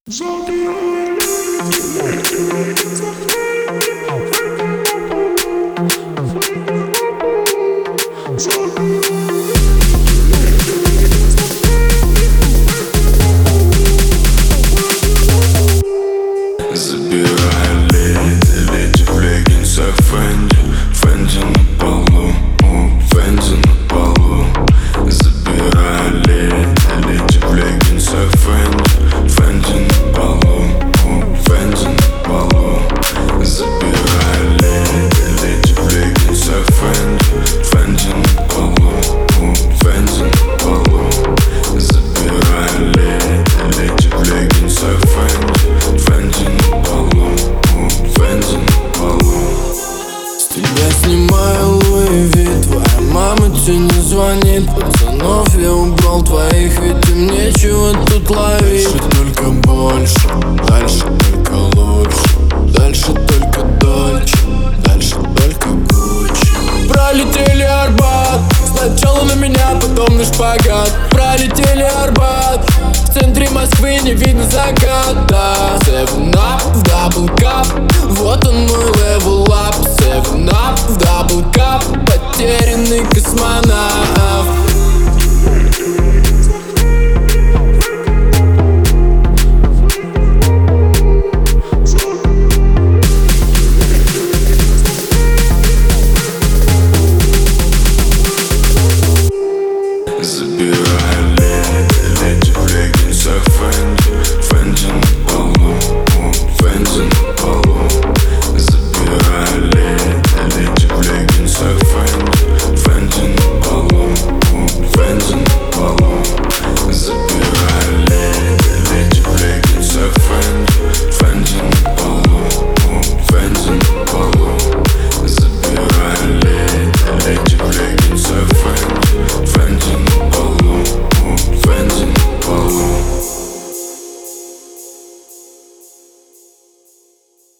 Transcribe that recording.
Забирай леди в леггинсах Фэнди на полу, Фэнди на полу. Забирай леди в леггинсах Фэнди на полу, Фэнди на полу. Забирай леди в леггинсах Фэнди на полу, Фэнди на полу. Забирай леди в леггинсах Фэнди на полу, Фэнди на полу. С тебя снимаю Луи Ви, твоя мама тебе не звонит. Пацанов я убрал твоих, ведь им нечего тут ловить. Дальше только больше, дальше только лучше, дальше только дольче, дальше только Гуччи. Пролетели Арбат, сначала на меня, потом на шпагат. Пролетели Арбат, в центре Москвы не видно заката. 7-up в дабл кап, вот он мой левел ап. 7-up в дабл кап, потерянный космонавт.